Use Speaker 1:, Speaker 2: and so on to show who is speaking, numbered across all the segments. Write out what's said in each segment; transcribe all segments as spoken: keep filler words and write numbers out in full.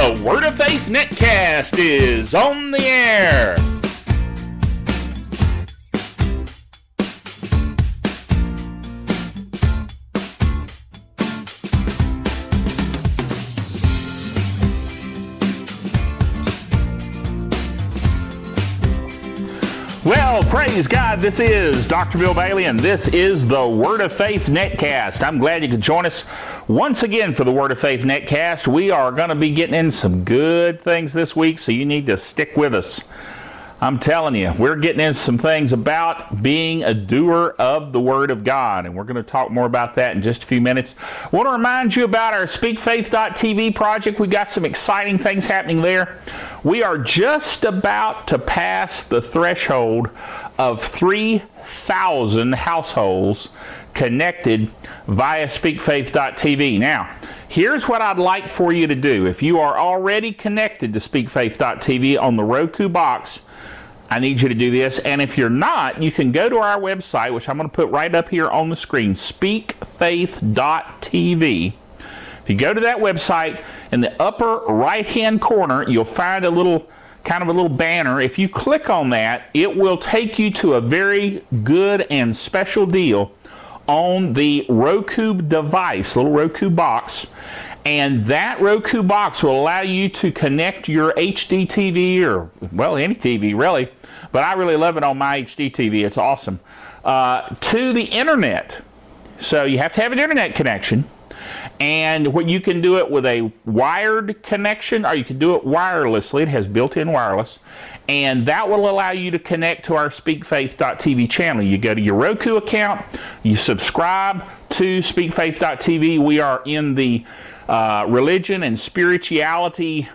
Speaker 1: The Word of Faith Netcast is on the air. Well, praise God, this is Doctor Bill Bailey, and this is the Word of Faith Netcast. I'm glad you could join us once again for the Word of Faith Netcast. We are going to be getting in some good things this week, so you need to stick with us. I'm telling you, we're getting into some things about being a doer of the Word of God, and we're going to talk more about that in just a few minutes. I want to remind you about our speak faith dot t v project. We've got some exciting things happening there. We are just about to pass the threshold of three thousand households connected via speak faith dot t v. Now, here's what I'd like for you to do. If you are already connected to speak faith dot t v on the Roku box, I need you to do this. And if you're not, you can go to our website, which I'm going to put right up here on the screen, speak faith dot t v. If you go to that website, in the upper right-hand corner, you'll find a little, kind of a little banner. If you click on that, it will take you to a very good and special deal on the Roku device, little Roku box. And that Roku box will allow you to connect your H D T V, or, well, any T V, really. But I really love it on my H D T V. It's awesome. Uh, to the internet. So you have to have an internet connection. And what you can do it with a wired connection, or you can do it wirelessly. It has built-in wireless. And that will allow you to connect to our speak faith dot t v channel. You go to your Roku account, you subscribe to speak faith dot t v. We are in the uh, religion and spirituality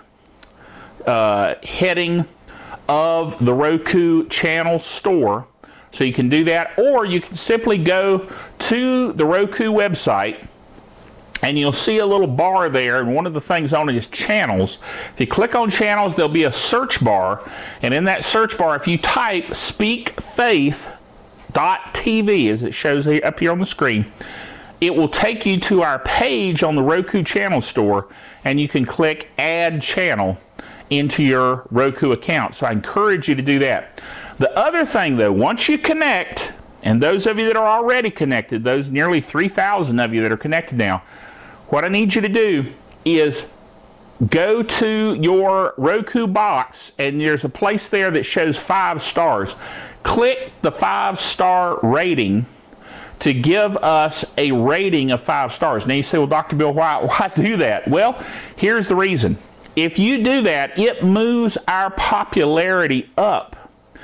Speaker 1: uh, heading of the Roku channel store. So you can do that, or you can simply go to the Roku website, and you'll see a little bar there, and one of the things on it is channels. If you click on channels, there'll be a search bar, and in that search bar, if you type speak faith dot t v, as it shows up here on the screen, it will take you to our page on the Roku channel store, and you can click add channel into your Roku account. So I encourage you to do that. The other thing, though, once you connect, and those of you that are already connected, those nearly three thousand of you that are connected now, what I need you to do is go to your Roku box, and there's a place there that shows five stars. Click the five-star rating to give us a rating of five stars. Now you say, well, Doctor Bill, why, why do that? Well, here's the reason. If you do that, it moves our popularity up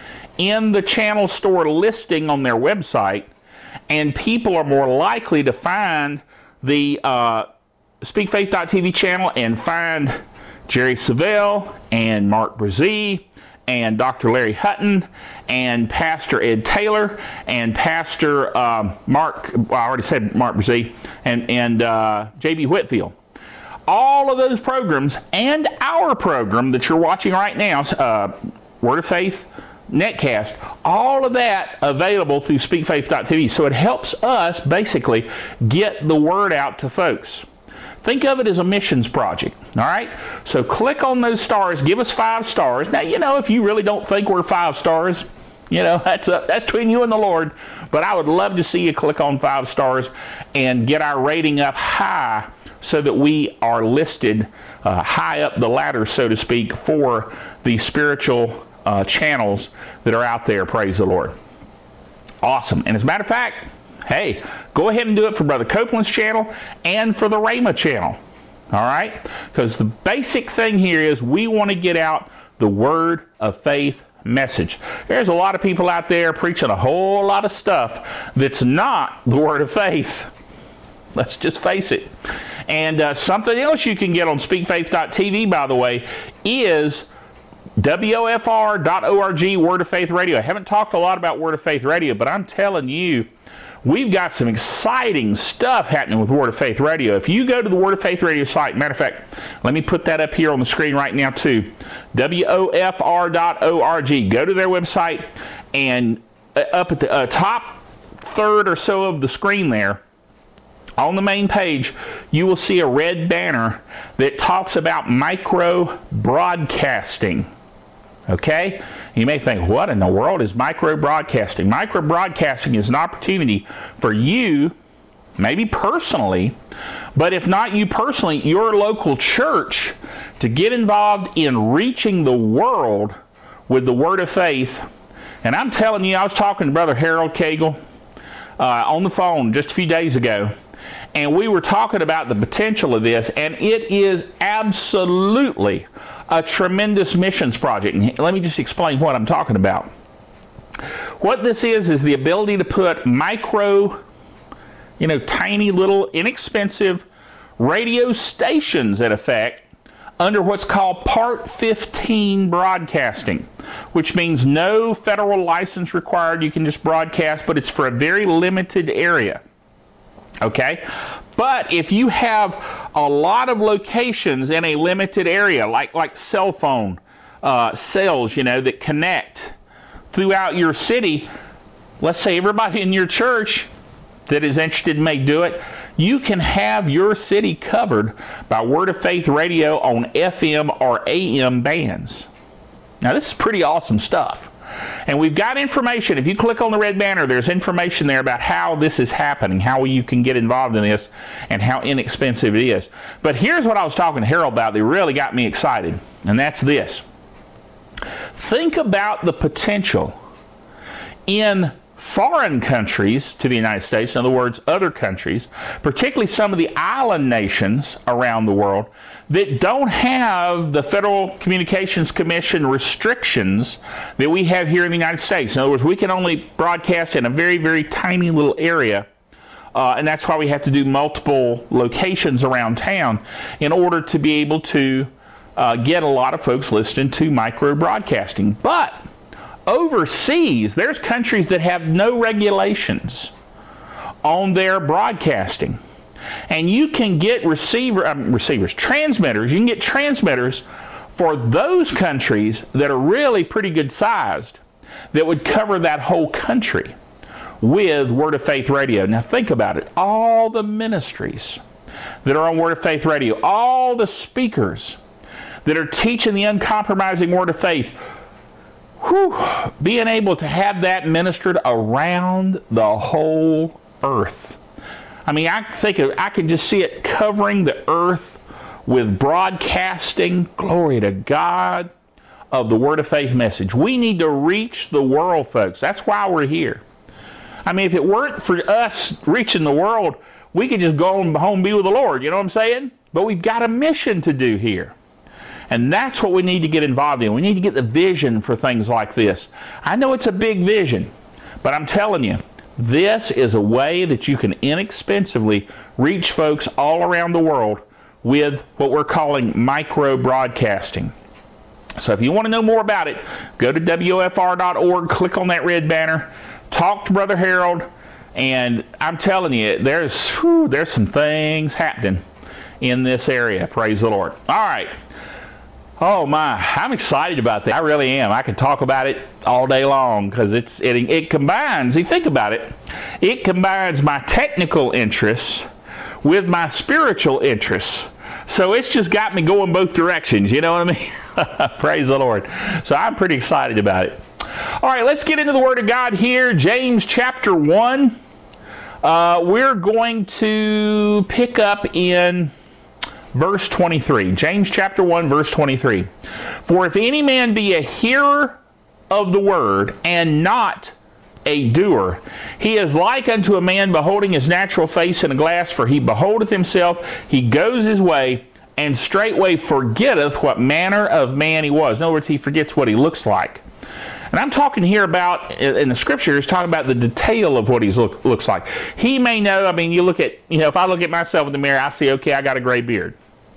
Speaker 1: in the channel store listing on their website, and people are more likely to find the uh, speak faith dot t v channel and find Jerry Savelle and Mark Brzee and Doctor Larry Hutton and Pastor Ed Taylor and Pastor um, Mark, well, I already said Mark Brzee, and, and uh, J B Whitfield. All of those programs and our program that you're watching right now, uh, Word of Faith Netcast, all of that available through speak faith dot t v. So it helps us basically get the word out to folks. Think of it as a missions project, all right? So click on those stars, give us five stars. Now, you know, if you really don't think we're five stars, you know, that's a, that's between you and the Lord. But I would love to see you click on five stars and get our rating up high so that we are listed uh, high up the ladder, so to speak, for the spiritual uh, channels that are out there. Praise the Lord. Awesome. And as a matter of fact, hey, go ahead and do it for Brother Copeland's channel and for the Rhema channel. All right? Because the basic thing here is we want to get out the Word of Faith message. There's a lot of people out there preaching a whole lot of stuff that's not the Word of Faith. Let's just face it. And uh, something else you can get on speak faith dot t v, by the way, is W O F R dot org, Word of Faith Radio. I haven't talked a lot about Word of Faith Radio, but I'm telling you, we've got some exciting stuff happening with Word of Faith Radio. If you go to the Word of Faith Radio site, matter of fact, let me put that up here on the screen right now too, W O F R dot org. Go to their website, and up at the uh, top third or so of the screen there, on the main page, you will see a red banner that talks about micro broadcasting. Okay? You may think, what in the world is micro broadcasting? Micro broadcasting is an opportunity for you, maybe personally, but if not you personally, your local church, to get involved in reaching the world with the word of faith. And I'm telling you, I was talking to Brother Harold Cagle uh, on the phone just a few days ago, and we were talking about the potential of this, and it is absolutely a tremendous missions project. And let me just explain what I'm talking about. What this is, is the ability to put micro, you know, tiny little inexpensive radio stations, in effect, under what's called Part fifteen broadcasting, which means no federal license required. You can just broadcast, but it's for a very limited area. Okay? But if you have a lot of locations in a limited area, like, like cell phone uh, cells, you know, that connect throughout your city, let's say everybody in your church that is interested may do it, you can have your city covered by Word of Faith Radio on F M or A M bands. Now, this is pretty awesome stuff. And we've got information. If you click on the red banner, there's information there about how this is happening, how you can get involved in this, and how inexpensive it is. But here's what I was talking to Harold about that really got me excited, and that's this. Think about the potential in foreign countries to the United States, in other words, other countries, particularly some of the island nations around the world that don't have the Federal Communications Commission restrictions that we have here in the United States. In other words, we can only broadcast in a very, very tiny little area, uh, and that's why we have to do multiple locations around town in order to be able to uh, get a lot of folks listening to micro broadcasting. But overseas, there's countries that have no regulations on their broadcasting. And you can get receiver, um, receivers, transmitters, you can get transmitters for those countries that are really pretty good sized that would cover that whole country with Word of Faith Radio. Now think about it. All the ministries that are on Word of Faith Radio, all the speakers that are teaching the uncompromising Word of Faith, whew, being able to have that ministered around the whole earth. I mean, I think of, I can just see it covering the earth with broadcasting, glory to God, of the Word of Faith message. We need to reach the world, folks. That's why we're here. I mean, if it weren't for us reaching the world, we could just go home and be with the Lord. You know what I'm saying? But we've got a mission to do here. And that's what we need to get involved in. We need to get the vision for things like this. I know it's a big vision, but I'm telling you, this is a way that you can inexpensively reach folks all around the world with what we're calling micro broadcasting. So if you want to know more about it, go to W O F R dot org, click on that red banner, talk to Brother Harold, and I'm telling you, there's, whew, there's some things happening in this area. Praise the Lord. All right. Oh my, I'm excited about that. I really am. I could talk about it all day long because it's it, it combines, you think about it, it combines my technical interests with my spiritual interests. So it's just got me going both directions, you know what I mean? Praise the Lord. So I'm pretty excited about it. All right, let's get into the Word of God here. James chapter one. Uh, we're going to pick up in verse twenty-three. James chapter one, verse twenty-three. For if any man be a hearer of the word and not a doer, he is like unto a man beholding his natural face in a glass, for he beholdeth himself, he goes his way, and straightway forgetteth what manner of man he was. In other words, he forgets what he looks like. And I'm talking here about, in the scriptures, talking about the detail of what he look, looks like. He may know, I mean, you look at, you know, if I look at myself in the mirror, I see, okay, I got a gray beard.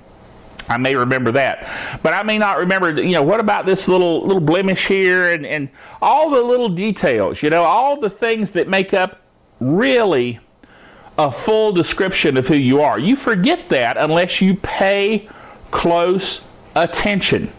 Speaker 1: I may remember that. But I may not remember, you know, what about this little little blemish here and, and all the little details, you know, all the things that make up really a full description of who you are. You forget that unless you pay close attention.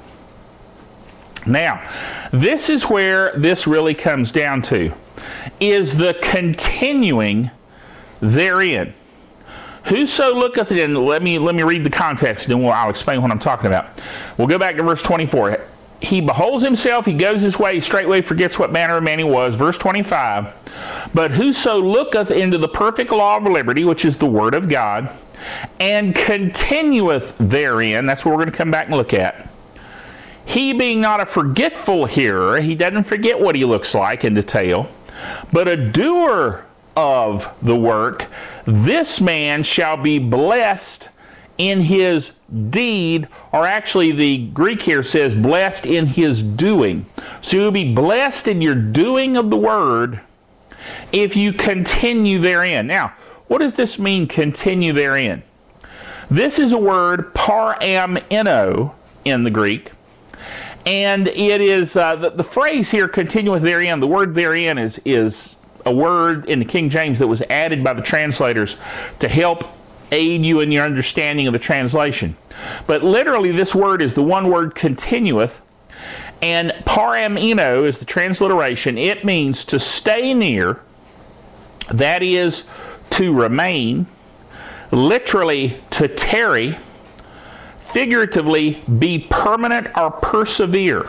Speaker 1: Now, this is where this really comes down to, is the continuing therein. Whoso looketh in, let me let me read the context, and then we'll, I'll explain what I'm talking about. We'll go back to verse twenty-four. He beholds himself, he goes his way, straightway forgets what manner of man he was. Verse twenty-five. But whoso looketh into the perfect law of liberty, which is the word of God, and continueth therein, that's what we're going to come back and look at. He being not a forgetful hearer, he doesn't forget what he looks like in detail, but a doer of the work, this man shall be blessed in his deed, or actually the Greek here says blessed in his doing. So you'll be blessed in your doing of the word if you continue therein. Now, what does this mean, continue therein? This is a word, parameno, in the Greek. And it is, uh, the, the phrase here, continueth therein, the word therein is, is a word in the King James that was added by the translators to help aid you in your understanding of the translation. But literally this word is the one word continueth, and parameno is the transliteration. It means to stay near, that is, to remain, literally to tarry, figuratively be permanent or persevere.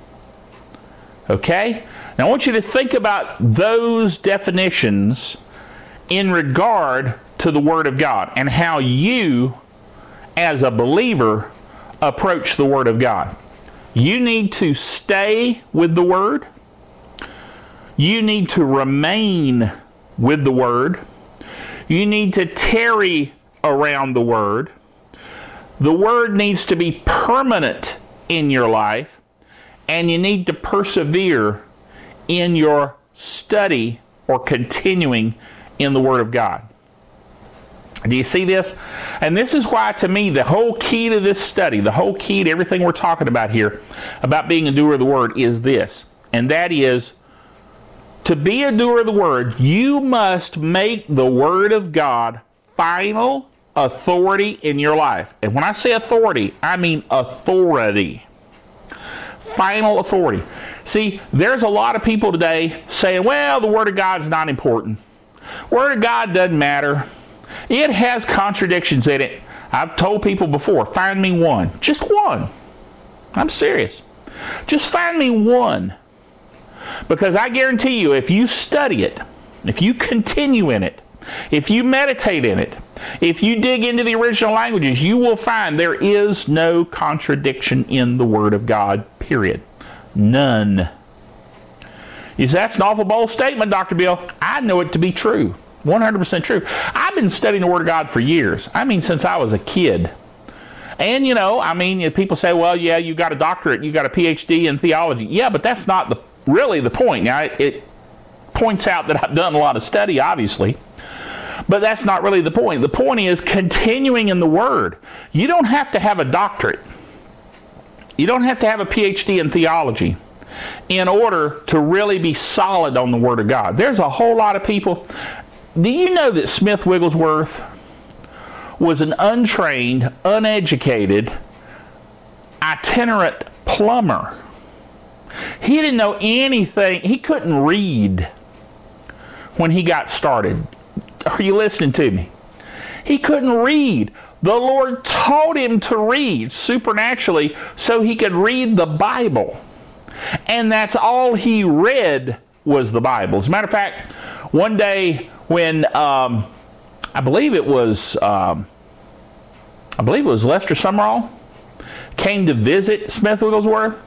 Speaker 1: Okay? Now I want you to think about those definitions in regard to the Word of God and how you, as a believer, approach the Word of God. You need to stay with the Word. You need to remain with the Word. You need to tarry around the Word. The Word needs to be permanent in your life, and you need to persevere in your study or continuing in the Word of God. Do you see this? And this is why, to me, the whole key to this study, the whole key to everything we're talking about here, about being a doer of the Word, is this. And that is, to be a doer of the Word, you must make the Word of God final authority in your life. And when I say authority, I mean authority. Final authority. See, there's a lot of people today saying, well, the Word of God's not important. Word of God doesn't matter. It has contradictions in it. I've told people before, find me one. Just one. I'm serious. Just find me one. Because I guarantee you, if you study it, if you continue in it, if you meditate in it, if you dig into the original languages, you will find there is no contradiction in the Word of God, period. None. You say, that's an awful bold statement, Doctor Bill. I know it to be true. one hundred percent true. I've been studying the Word of God for years. I mean, since I was a kid. And, you know, I mean, people say, well, yeah, you got a doctorate, you got a P H D in theology. Yeah, but that's not the really the point. Now, it, it points out that I've done a lot of study, obviously. But that's not really the point. The point is continuing in the Word. You don't have to have a doctorate. You don't have to have a P H D in theology in order to really be solid on the Word of God. There's a whole lot of people. Do you know that Smith Wigglesworth was an untrained, uneducated, itinerant plumber? He didn't know anything. He couldn't read when he got started. Are you listening to me? He couldn't read. The Lord taught him to read supernaturally so he could read the Bible. And that's all he read was the Bible. As a matter of fact, one day when um, I believe it was um, I believe it was Lester Sumrall came to visit Smith Wigglesworth.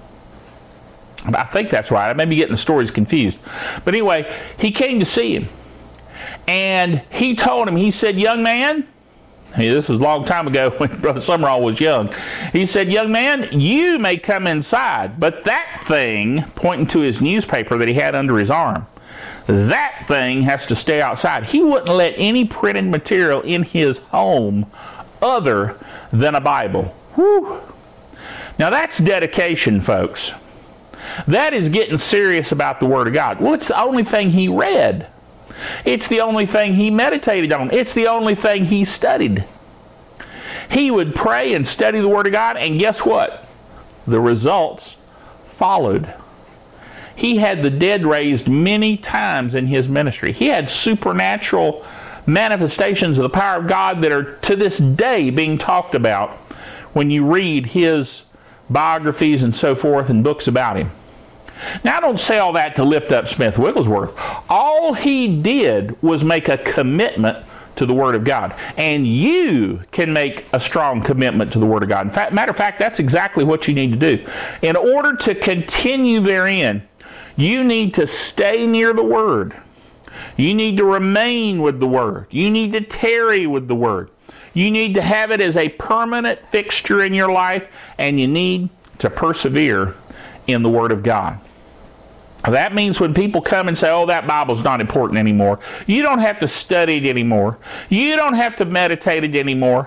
Speaker 1: I think that's right. I may be getting the stories confused. But anyway, he came to see him. And he told him, he said, young man, hey, this was a long time ago when Brother Sumrall was young. He said, young man, you may come inside, but that thing, pointing to his newspaper that he had under his arm, that thing has to stay outside. He wouldn't let any printed material in his home other than a Bible. Whew. Now that's dedication, folks. That is getting serious about the Word of God. Well, it's the only thing he read. It's the only thing he meditated on. It's the only thing he studied. He would pray and study the Word of God, and guess what? The results followed. He had the dead raised many times in his ministry. He had supernatural manifestations of the power of God that are to this day being talked about when you read his biographies and so forth and books about him. Now, I don't say all that to lift up Smith Wigglesworth. All he did was make a commitment to the Word of God. And you can make a strong commitment to the Word of God. In fact, matter of fact, that's exactly what you need to do. In order to continue therein, you need to stay near the Word. You need to remain with the Word. You need to tarry with the Word. You need to have it as a permanent fixture in your life, and you need to persevere in the Word of God. That means when people come and say, oh, that Bible's not important anymore, you don't have to study it anymore. You don't have to meditate it anymore.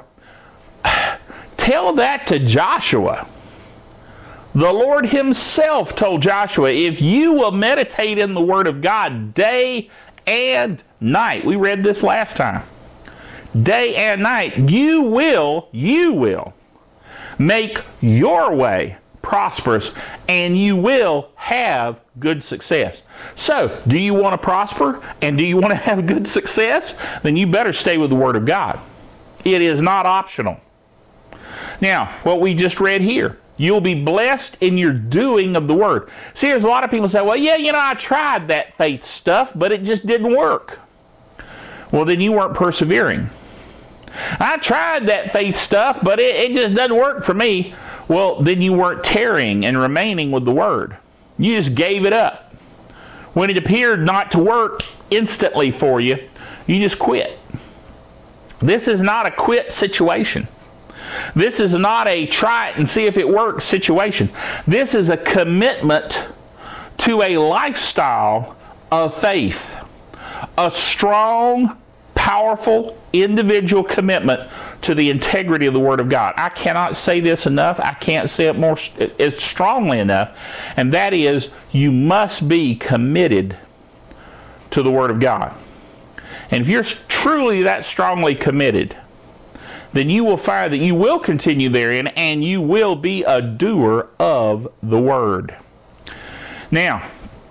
Speaker 1: Tell that to Joshua. The Lord himself told Joshua, if you will meditate in the Word of God day and night, we read this last time, day and night, you will, you will make your way prosperous, and you will have good success. So, do you want to prosper and do you want to have good success? Then you better stay with the Word of God. It is not optional. Now, what we just read here, you'll be blessed in your doing of the Word. See, there's a lot of people say, well, yeah, you know, I tried that faith stuff, but it just didn't work. Well, then you weren't persevering. I tried that faith stuff, but it, it just doesn't work for me. Well, then you weren't tarrying and remaining with the Word. You just gave it up. When it appeared not to work instantly for you, you just quit. This is not a quit situation. This is not a try it and see if it works situation. This is a commitment to a lifestyle of faith. A strong, powerful, individual commitment to the integrity of the Word of God. I cannot say this enough. I can't say it more as strongly enough. And that is, you must be committed to the Word of God. And if you're truly that strongly committed, then you will find that you will continue therein and you will be a doer of the Word. Now,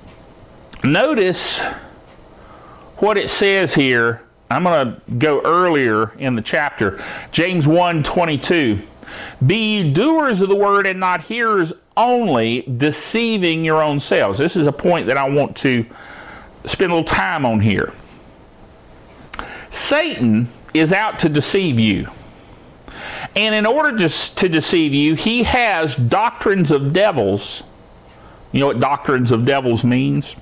Speaker 1: notice what it says here. I'm going to go earlier in the chapter. James one twenty-two. Be ye doers of the word and not hearers only, deceiving your own selves. This is a point that I want to spend a little time on here. Satan is out to deceive you. And in order to, to deceive you, he has doctrines of devils. You know what doctrines of devils means?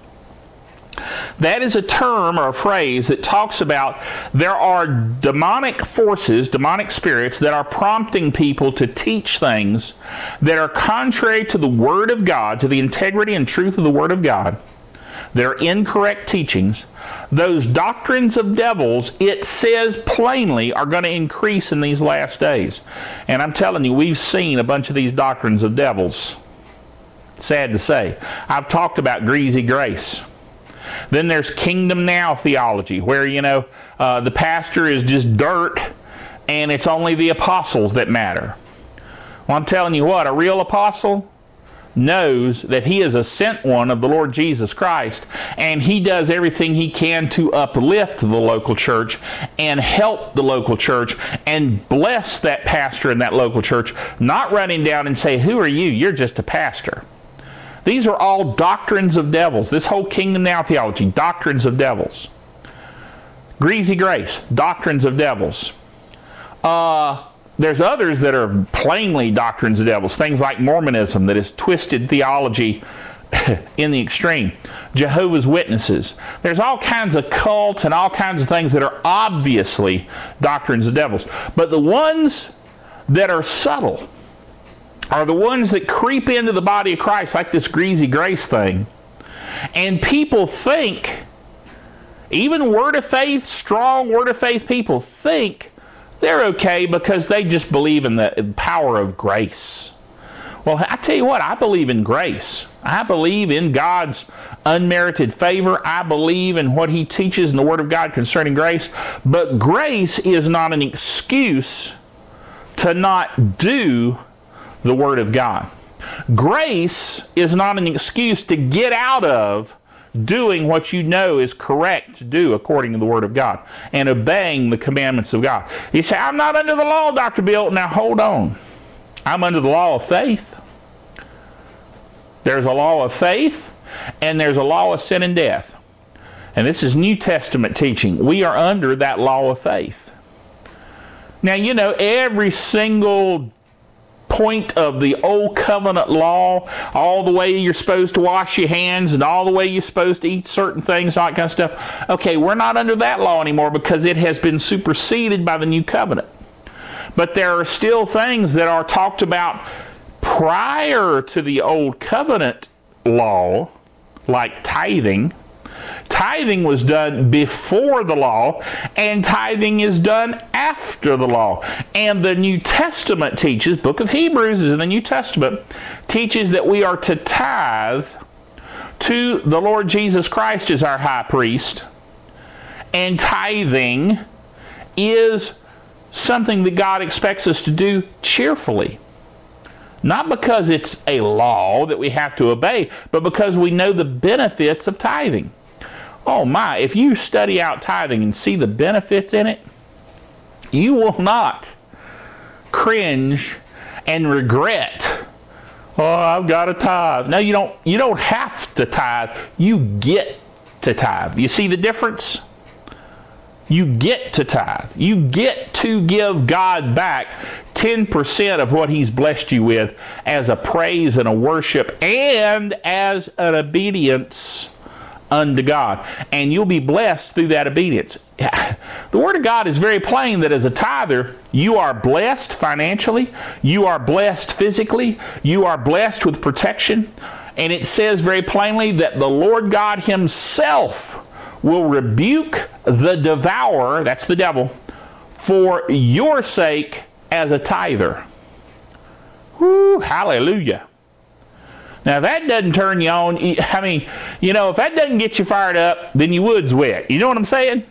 Speaker 1: That is a term or a phrase that talks about there are demonic forces, demonic spirits that are prompting people to teach things that are contrary to the Word of God, to the integrity and truth of the Word of God. They're incorrect teachings. Those doctrines of devils, it says plainly, are going to increase in these last days. And I'm telling you, we've seen a bunch of these doctrines of devils. Sad to say. I've talked about greasy grace. Then there's kingdom now theology, where, you know, uh, the pastor is just dirt and it's only the apostles that matter. Well, I'm telling you what, a real apostle knows that he is a sent one of the Lord Jesus Christ, and he does everything he can to uplift the local church and help the local church and bless that pastor in that local church, not running down and say, who are you? You're just a pastor. These are all doctrines of devils. This whole kingdom now theology, doctrines of devils. Greasy grace, doctrines of devils. Uh, there's others that are plainly doctrines of devils. Things like Mormonism, that is twisted theology in the extreme. Jehovah's Witnesses. There's all kinds of cults and all kinds of things that are obviously doctrines of devils. But the ones that are subtle are the ones that creep into the body of Christ, like this greasy grace thing. And people think, even Word of Faith, strong Word of Faith people think they're okay because they just believe in the power of grace. Well, I tell you what, I believe in grace. I believe in God's unmerited favor. I believe in what He teaches in the Word of God concerning grace. But grace is not an excuse to not do the Word of God. Grace is not an excuse to get out of doing what you know is correct to do according to the Word of God and obeying the commandments of God. You say, I'm not under the law, Doctor Bill. Now hold on. I'm under the law of faith. There's a law of faith and there's a law of sin and death. And this is New Testament teaching. We are under that law of faith. Now, you know, every single point of the old covenant law, all the way you're supposed to wash your hands and all the way you're supposed to eat certain things, all that kind of stuff. Okay, we're not under that law anymore because it has been superseded by the new covenant. But there are still things that are talked about prior to the old covenant law, like tithing. Tithing was done before the law, and tithing is done after the law. And the New Testament teaches, Book of Hebrews is in the New Testament, teaches that we are to tithe to the Lord Jesus Christ as our high priest. And tithing is something that God expects us to do cheerfully. Not because it's a law that we have to obey, but because we know the benefits of tithing. Oh my, if you study out tithing and see the benefits in it, you will not cringe and regret, oh, I've got to tithe. No, you don't, you don't have to tithe. You get to tithe. You see the difference? You get to tithe. You get to give God back ten percent of what He's blessed you with as a praise and a worship and as an obedience unto God. And you'll be blessed through that obedience. The Word of God is very plain that as a tither, you are blessed financially, you are blessed physically, you are blessed with protection. And it says very plainly that the Lord God Himself will rebuke the devourer, that's the devil, for your sake as a tither. Woo, hallelujah. Now, if that doesn't turn you on, I mean, you know, if that doesn't get you fired up, then your wood's wet. You know what I'm saying?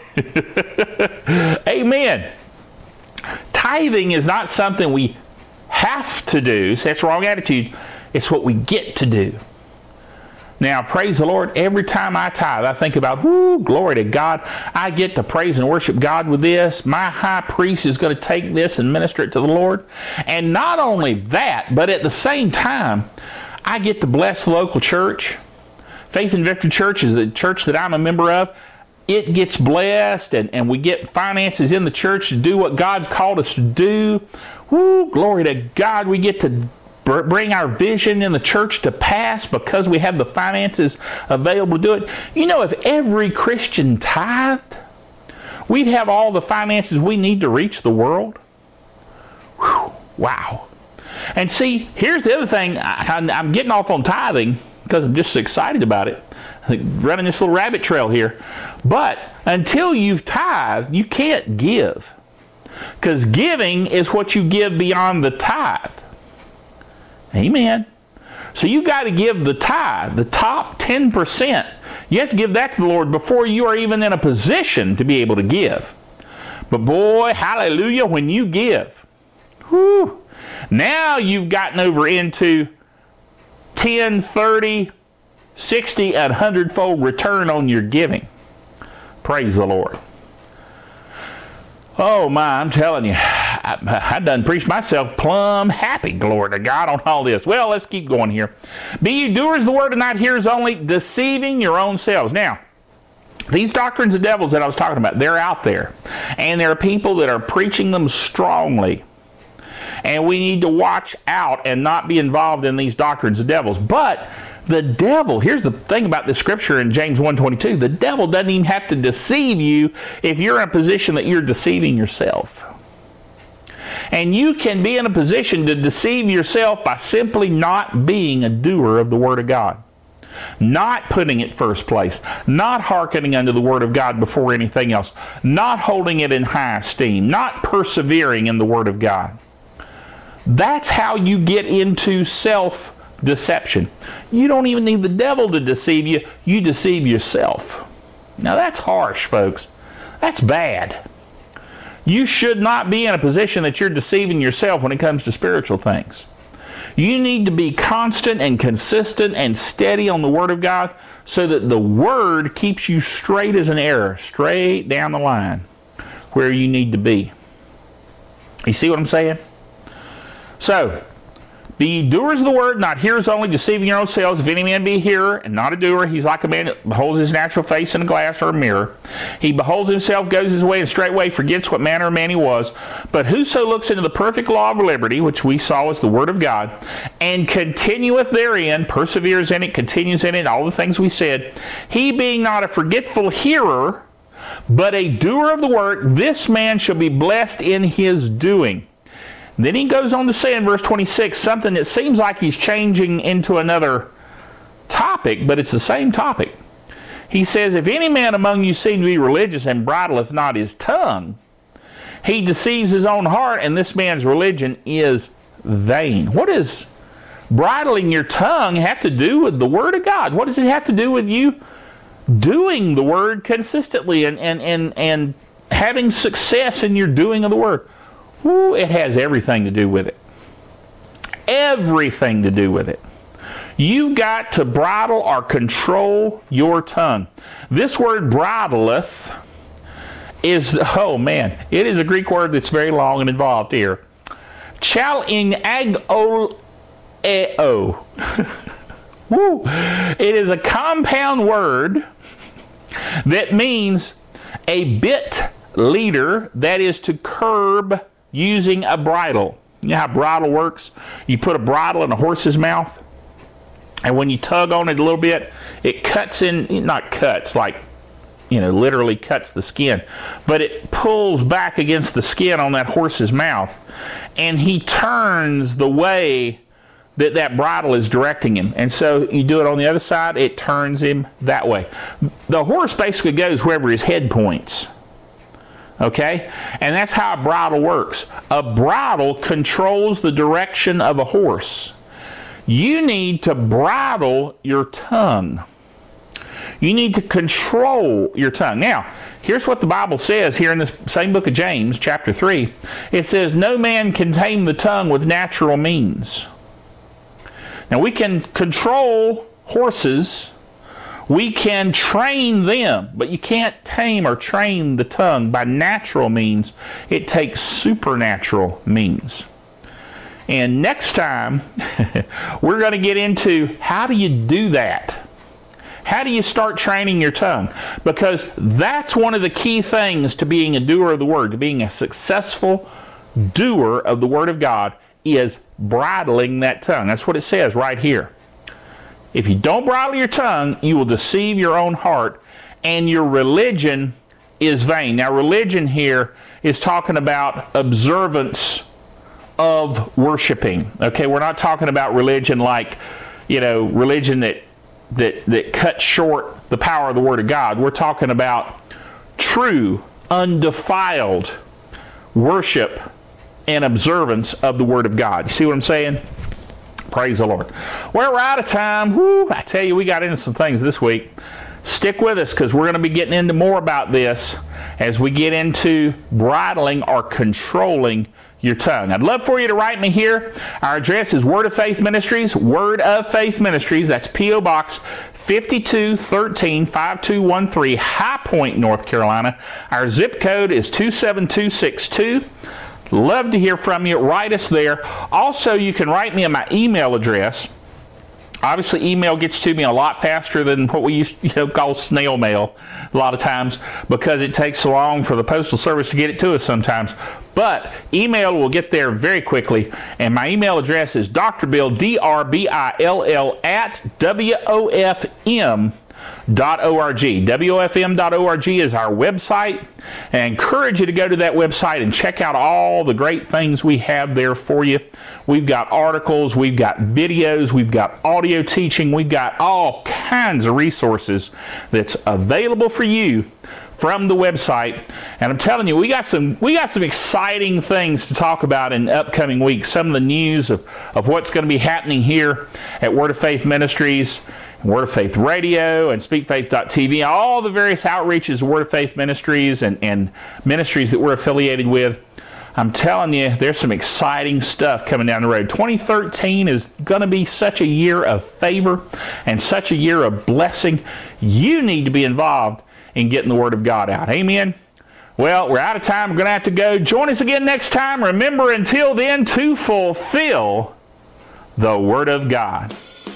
Speaker 1: Amen. Tithing is not something we have to do. So that's the wrong attitude. It's what we get to do. Now, praise the Lord, every time I tithe, I think about, whoo, glory to God. I get to praise and worship God with this. My high priest is going to take this and minister it to the Lord. And not only that, but at the same time, I get to bless the local church. Faith and Victory Church is the church that I'm a member of. It gets blessed, and, and we get finances in the church to do what God's called us to do. Woo, glory to God. We get to bring our vision in the church to pass because we have the finances available to do it. You know, if every Christian tithed, we'd have all the finances we need to reach the world. Whew, wow. And see, here's the other thing. I, I'm getting off on tithing because I'm just so excited about it. Running this little rabbit trail here. But until you've tithed, you can't give. Because giving is what you give beyond the tithe. Amen. So you got to give the tithe, the top ten percent. You have to give that to the Lord before you are even in a position to be able to give. But boy, hallelujah, when you give, whew, now you've gotten over into ten, thirty, sixty, and one hundred fold return on your giving. Praise the Lord. Oh my, I'm telling you, I, I done preached myself plumb happy, glory to God, on all this. Well, let's keep going here. Be ye doers of the word and not hearers only, deceiving your own selves. Now, these doctrines of devils that I was talking about, they're out there. And there are people that are preaching them strongly. And we need to watch out and not be involved in these doctrines of devils. But the devil, here's the thing about this scripture in James one twenty-two, the devil doesn't even have to deceive you if you're in a position that you're deceiving yourself. And you can be in a position to deceive yourself by simply not being a doer of the Word of God. Not putting it first place. Not hearkening unto the Word of God before anything else. Not holding it in high esteem. Not persevering in the Word of God. That's how you get into self-deception. You don't even need the devil to deceive you. You deceive yourself. Now that's harsh, folks. That's bad. You should not be in a position that you're deceiving yourself when it comes to spiritual things. You need to be constant and consistent and steady on the Word of God so that the Word keeps you straight as an arrow, straight down the line where you need to be. You see what I'm saying? So, be ye doers of the word, not hearers only, deceiving your own selves. If any man be a hearer and not a doer, he's like a man that beholds his natural face in a glass or a mirror. He beholds himself, goes his way, and straightway forgets what manner of man he was. But whoso looks into the perfect law of liberty, which we saw as the word of God, and continueth therein, perseveres in it, continues in it, all the things we said, he being not a forgetful hearer, but a doer of the word, this man shall be blessed in his doing. Then he goes on to say in verse twenty-six something that seems like he's changing into another topic, but it's the same topic. He says, if any man among you seem to be religious and bridleth not his tongue, he deceives his own heart, and this man's religion is vain. What does bridling your tongue have to do with the Word of God? What does it have to do with you doing the Word consistently and, and, and, and having success in your doing of the Word? Ooh, it has everything to do with it. Everything to do with it. You've got to bridle or control your tongue. This word bridleth is, oh man, it is a Greek word that's very long and involved here. Chalingagoleo. Woo. It is a compound word that means a bit leader, that is to curb using a bridle. You know how bridle works? You put a bridle in a horse's mouth, and when you tug on it a little bit, it cuts in, not cuts like, you know, literally cuts the skin, but it pulls back against the skin on that horse's mouth, and he turns the way that that bridle is directing him. And so you do it on the other side, it turns him that way. The horse basically goes wherever his head points. Okay? And that's how a bridle works. A bridle controls the direction of a horse. You need to bridle your tongue. You need to control your tongue. Now, here's what the Bible says here in this same book of James, chapter three. It says, no man can tame the tongue with natural means. Now, we can control horses. We can train them, but you can't tame or train the tongue by natural means. It takes supernatural means. And next time, we're going to get into how do you do that? How do you start training your tongue? Because that's one of the key things to being a doer of the Word, to being a successful doer of the Word of God, is bridling that tongue. That's what it says right here. If you don't bridle your tongue, you will deceive your own heart, and your religion is vain. Now, religion here is talking about observance of worshiping. Okay, we're not talking about religion like, you know, religion that that that cuts short the power of the Word of God. We're talking about true, undefiled worship and observance of the Word of God. You see what I'm saying? Praise the Lord. Well, we're out of time. Woo, I tell you, we got into some things this week. Stick with us, because we're going to be getting into more about this as we get into bridling or controlling your tongue. I'd love for you to write me here. Our address is Word of Faith Ministries, Word of Faith Ministries. That's P O Box fifty-two thirteen, five two one three, High Point, North Carolina. Our zip code is two seven two six two. Love to hear from you. Write us there. Also, you can write me at my email address. Obviously, email gets to me a lot faster than what we used to you know, call snail mail a lot of times, because it takes so long for the Postal Service to get it to us sometimes. But email will get there very quickly, and my email address is drbill, D R B I L L, at W O F M dot org. W O F M dot org is our website. I encourage you to go to that website and check out all the great things we have there for you. We've got articles, we've got videos, we've got audio teaching, we've got all kinds of resources that's available for you from the website. And I'm telling you, we got some we got some exciting things to talk about in upcoming weeks. Some of the news of, of what's going to be happening here at Word of Faith Ministries, Word of Faith Radio, and speak faith dot T V, all the various outreaches of Word of Faith Ministries and, and ministries that we're affiliated with. I'm telling you, there's some exciting stuff coming down the road. twenty thirteen is going to be such a year of favor and such a year of blessing. You need to be involved in getting the Word of God out. Amen? Well, we're out of time. We're going to have to go. Join us again next time. Remember, until then, to fulfill the Word of God.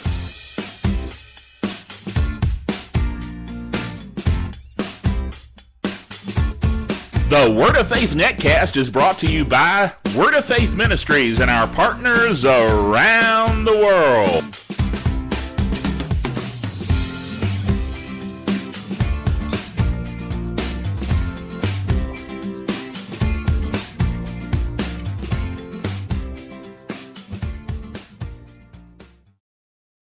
Speaker 1: The Word of Faith Netcast is brought to you by Word of Faith Ministries and our partners around the world.